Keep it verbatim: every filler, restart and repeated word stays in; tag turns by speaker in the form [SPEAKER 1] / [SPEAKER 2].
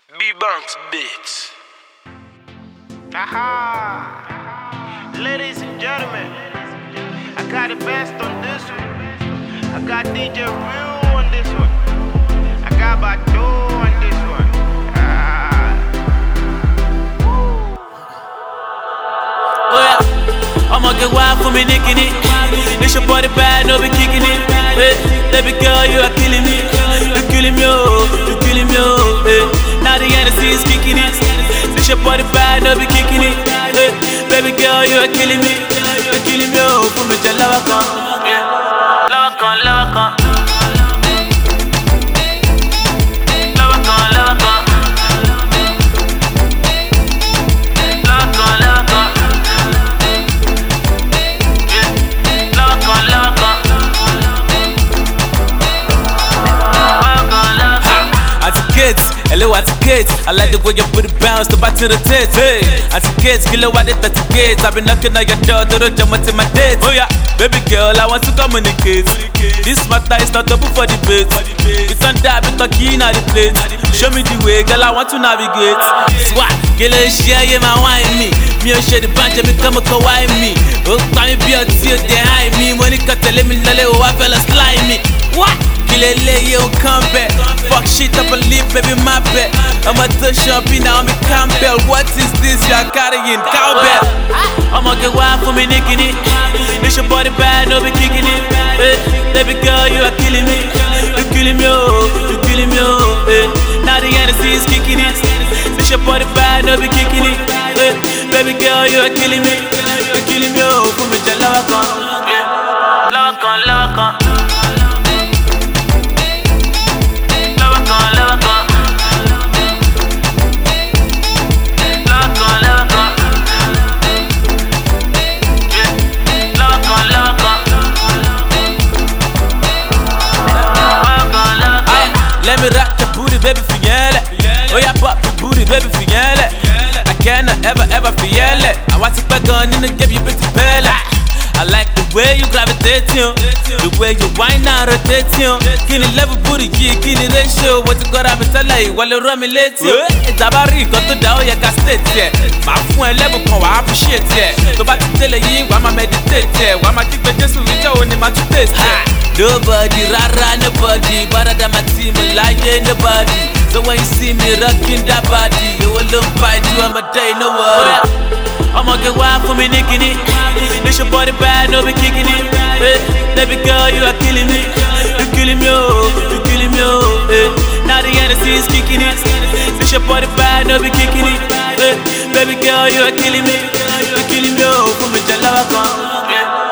[SPEAKER 1] B-Banks Beats. Aha! Ladies and gentlemen, I got the best on this one. I got D J Real on this one. I got Bado on this one. Ah.
[SPEAKER 2] Oh yeah, I'ma get wild for me, nicking it. This your body bad, no be kicking it. Hey, baby girl, you are killing me. You killing me, oh, you killing me, oh. Hey, now the Hennessy is kicking it. This your body bad, no be kicking it. Hey, baby girl, you are killing me. You are killing me, oh. For me, just love her, yeah. Love her, love her. Hello, kids. I like the way you put it bounce, the back to the tits. Hey, kids, kill what it kids. I've been knocking on your door, to the jump to my dates. Oh yeah, baby girl, I want to communicate. This matter is not double for the bait. It's on that, but talking out the plate. Show me the way, girl, I want to navigate. Swat, girl, share you my wine me. Me oh share the bunch, me come and kawaii me. Oh, time be a tear behind me. Money cut tell me lale, oh I fell slime me. What? Kill it, lay you come back. Fuck shit up and leave, baby, my bet. I'm a touch shopping now, I'm a Campbell. What is this you are carrying? Cowbell. I'ma get wild for me, nicking it. This your body bad, no be kicking it. Hey, baby girl, you are killing me. You killing me, oh, you killing me, oh. Hey, now the Hennessy is kicking it. This your body bad, no be kicking it. Hey, baby girl, you are killing me. You killing me, oh. For me, just love her, yeah. Love her, love her. Let me rock the booty, baby, feel it. Oh yeah, pop the booty, baby, feel it. I cannot ever, ever feel it. I want to put gun in and give you pretty belly. I like the way you gravitate, you. The way you wind and rotate, you. Kini level booty, yeah, kini ratio. What you got up and tell you, while you run me late, you. It's a barry, got to down, you can state, yeah. My phone level, come, I appreciate, yeah. So back to tell you, why my meditate, yeah. Why my keep it just to reach out when my taste, yeah. Nobody, rara, nobody, better than my team, like nobody. So when you see me rocking that body, you will look fight you, I'm a day, no worry. I'ma get wild for me, nicking it. This your body bad, no be kicking it. Hey, baby girl, you are killing me. You killing me, oh, you killing me, oh. Hey, now the Hennessy is kicking it. This your body bad, no be kicking it. Hey, baby girl, you are killing me. You killing me, oh, for me, just love her, yeah.